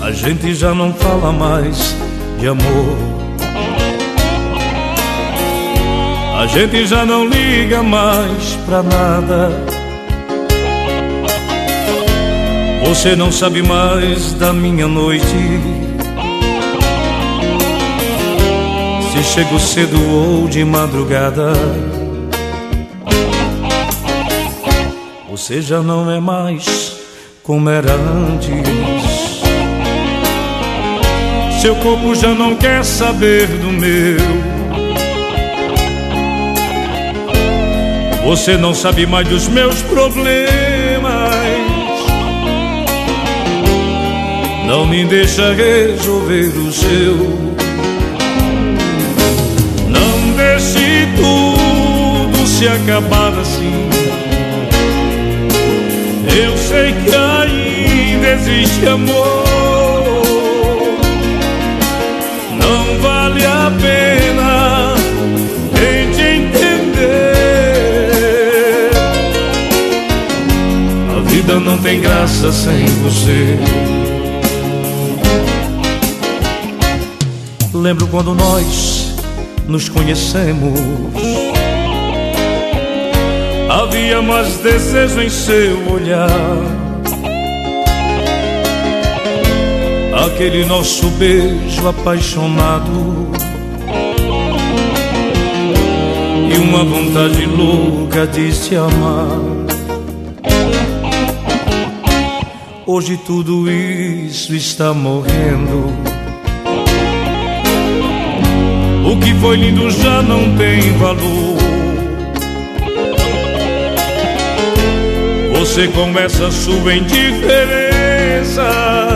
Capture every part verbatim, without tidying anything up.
A gente já não fala mais de amor. A gente já não liga mais pra nada. Você não sabe mais da minha noite, se chego cedo ou de madrugada. Você já não é mais como era antes. Seu corpo já não quer saber do meu. Você não sabe mais dos meus problemas. Não me deixa resolver o seu. Não deixe tudo se acabar assim. Eu sei que ainda existe amor. Não vale a pena tente entender. A vida não tem graça sem você. Lembro quando nós nos conhecemos, havia mais desejo em seu olhar. Aquele nosso beijo apaixonado e uma vontade louca de se amar. Hoje tudo isso está morrendo. O que foi lindo já não tem valor. Você com essa sua indiferença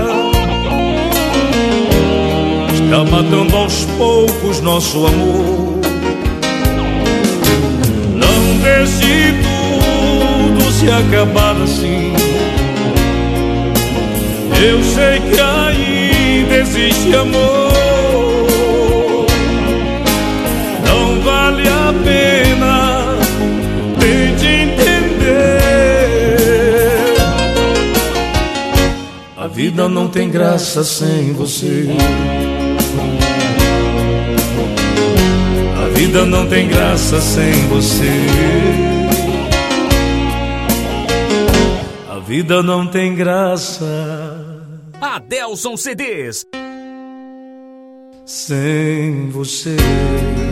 está matando aos poucos nosso amor. Não deixe tudo se acabar assim. Eu sei que ainda existe amor. Não vale a pena tente entender. A vida não tem graça sem você. A vida não tem graça sem você. A vida não tem graça. Adelson C Ds. Sem você.